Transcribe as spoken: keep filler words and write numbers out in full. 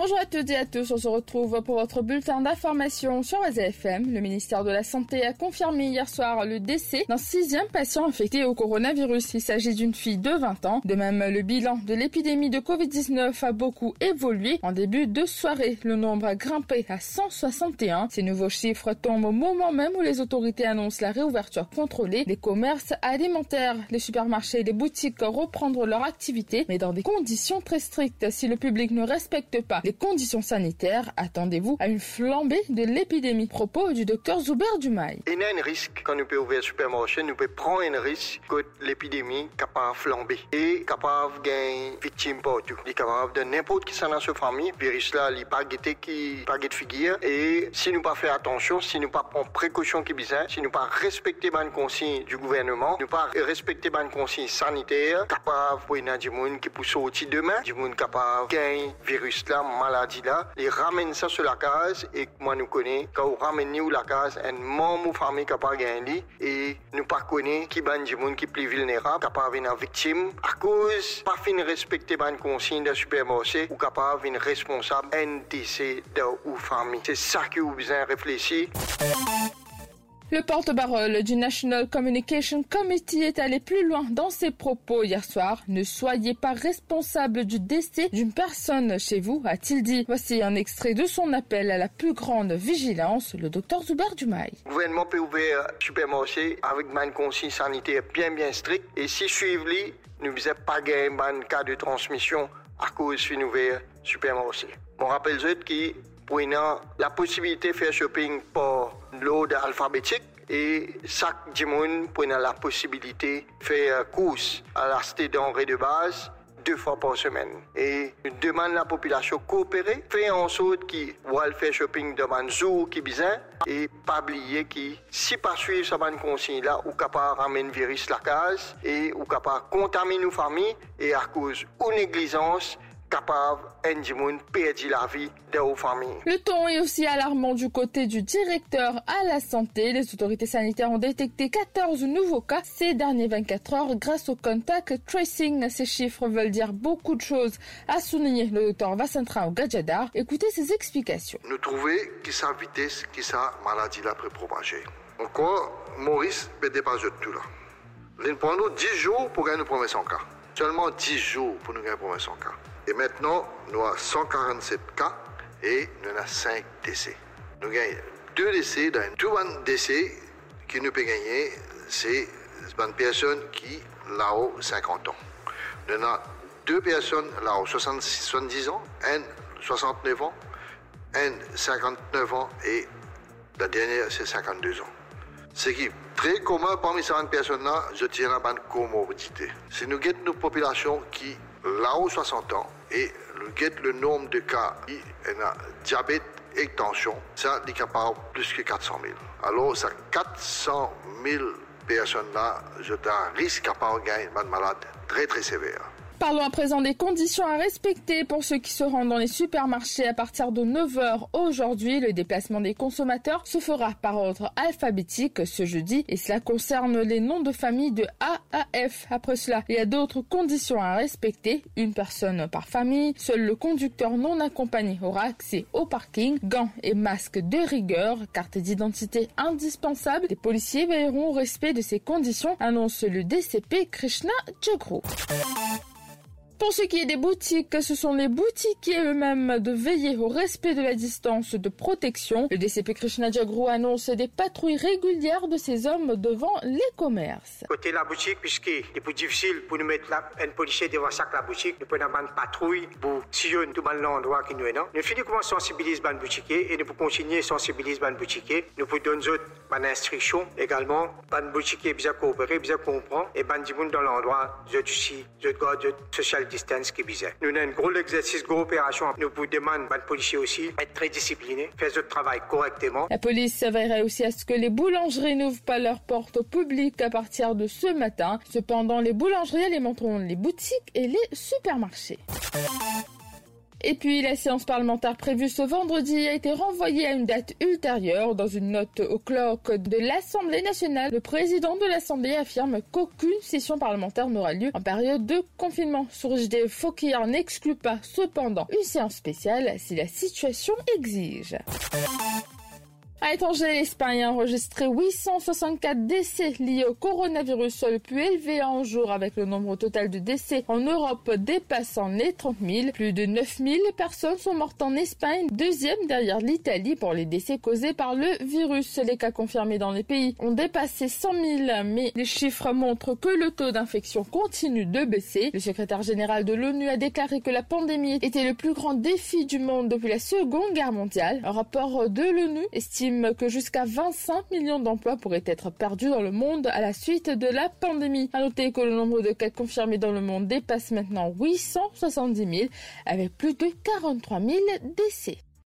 Bonjour à toutes et à tous, on se retrouve pour votre bulletin d'information sur Waza F M. Le ministère de la Santé a confirmé hier soir le décès d'un sixième patient infecté au coronavirus. Il s'agit d'une fille de vingt ans. De même, le bilan de l'épidémie de covid dix-neuf a beaucoup évolué. En début de soirée, le nombre a grimpé à cent soixante et un. Ces nouveaux chiffres tombent au moment même où les autorités annoncent la réouverture contrôlée. Les commerces alimentaires, les supermarchés et les boutiques reprendront leur activité, mais dans des conditions très strictes. Si le public ne respecte pas les conditions sanitaires, attendez-vous à une flambée de l'épidémie. Propos du docteur Zuber Dumail. Il y a un risque quand nous pouvons ouvrir le supermarché, nous pouvons prendre un risque que l'épidémie est capable de flamber et capable de gagner victime partout. Il est capable de n'importe qui dans sa famille. Le virus là, il n'est pas guetté qui pas guetté figure. Et si nous pas faire attention, si nous pas prendre précaution qui bizarre, si nous pas respecter les consignes du gouvernement, nous pas respecter les consignes sanitaires, capable pour une des gens qui pour sortir demain, des gens capable de gagner virus là, maladie là, les ramène ça sur la case et moi nous connaît quand on ramène nous la case un membre de famille capable gagner et nous pas connaît qui ban des gens qui plus vulnérables capable venir victime à cause pas fin respecter ban consigne de supermarché ou capable venir responsable un décès de ou famille. C'est ça que vous besoin réfléchir. Le porte-parole du National Communication Committee est allé plus loin dans ses propos hier soir. Ne soyez pas responsable du décès d'une personne chez vous, a-t-il dit. Voici un extrait de son appel à la plus grande vigilance, le docteur Zuber Dumail. Le gouvernement peut ouvrir le supermarché avec une consigne sanitaire bien bien stricte et si suivez nous ne faisons pas gagner un cas de transmission à cause de l'ouvrir le supermarché. On rappelle que pour la possibilité de faire shopping par l'ordre alphabétique et chaque monde pour la possibilité de faire course à la cité denrées de base deux fois par semaine. Et nous demande la population coopérer, faire en sorte qu'ils vont faire shopping de un jour qui bizarre et pas oublier que si pas suivre ce bonne consigne là, ou capable ramener virus la case et ou capable contaminer nos familles et à cause de négligence capable de perdre la vie de nos familles. Le ton est aussi alarmant du côté du directeur à la santé. Les autorités sanitaires ont détecté quatorze nouveaux cas ces dernières vingt-quatre heures grâce au contact tracing. Ces chiffres veulent dire beaucoup de choses, a souligné le docteur Vassantra Gadjadar. Écoutez ses explications. Nous trouvons que sa vitesse, que sa maladie là peut propager. Encore, Maurice peut dépasser tout là. Il prend nous dix jours pour gagner le premier cent cas. Seulement dix jours pour nous gagner le premier cent cas. Et maintenant, nous avons cent quarante-sept cas et nous avons cinq décès. Nous gagnons deux décès. Dans tout un décès qui nous peut gagner, c'est une personne qui a cinquante ans. Nous avons deux personnes là ont soixante-dix ans, un soixante-neuf ans, un cinquante-neuf ans et la dernière c'est cinquante-deux ans. Ce qui est très commun parmi ces personnes-là, je tiens à la comorbidité. Si nous guettons nos populations qui là haut soixante ans et nous guettons le nombre de cas qui ont diabète et tension, ça est capable plus que quatre cent mille. Alors, ça quatre cent mille personnes-là, je t'en risque capable de gagner une malade très très sévère. Parlons à présent des conditions à respecter pour ceux qui se rendent dans les supermarchés à partir de neuf heures aujourd'hui. Le déplacement des consommateurs se fera par ordre alphabétique ce jeudi et cela concerne les noms de famille de A à F. Après cela, il y a d'autres conditions à respecter. Une personne par famille. Seul le conducteur non accompagné aura accès au parking. Gants et masques de rigueur. Carte d'identité indispensable. Les policiers veilleront au respect de ces conditions, annonce le D C P Krishna Jagru. Pour ce qui est des boutiques, ce sont les boutiquiers eux-mêmes de veiller au respect de la distance de protection. Le D C P Krishna Jagru annonce des patrouilles régulières de ces hommes devant les commerces. Côté la boutique, puisque c'est plus difficile pour nous mettre là, un policier devant chaque la boutique, nous prenons une patrouille pour sillonner tout l'endroit qui nous est là. Nous finissons comment sensibiliser les boutiquiers et nous pouvons continuer à sensibiliser les boutiquiers. Nous pouvons donner une instruction également. Les boutiquiers bien coopérer, bien comprendre et les gens dans l'endroit, je suis, je garde social distance qui est bizarre. Nous avons un gros exercice, gros opération. Nous vous demandons, les policiers aussi, être très disciplinés, faire leur travail correctement. La police veillerait aussi à ce que les boulangeries n'ouvrent pas leurs portes au public à partir de ce matin. Cependant, les boulangeries alimenteront les boutiques et les supermarchés. Et puis la séance parlementaire prévue ce vendredi a été renvoyée à une date ultérieure. Dans une note au clock de l'Assemblée nationale, le président de l'Assemblée affirme qu'aucune session parlementaire n'aura lieu en période de confinement. Sourjde Fokir n'exclut pas cependant une séance spéciale si la situation exige. À l'étranger, l'Espagne a enregistré huit cent soixante-quatre décès liés au coronavirus, le plus élevé en jour, avec le nombre total de décès en Europe dépassant les trente mille. Plus de neuf mille personnes sont mortes en Espagne, deuxième derrière l'Italie pour les décès causés par le virus. Les cas confirmés dans les pays ont dépassé cent mille, mais les chiffres montrent que le taux d'infection continue de baisser. Le secrétaire général de l'ONU a déclaré que la pandémie était le plus grand défi du monde depuis la Seconde Guerre mondiale. Un rapport de l'ONU estime que jusqu'à vingt-cinq millions d'emplois pourraient être perdus dans le monde à la suite de la pandémie. À noter que le nombre de cas confirmés dans le monde dépasse maintenant huit cent soixante-dix mille, avec plus de quarante-trois mille décès.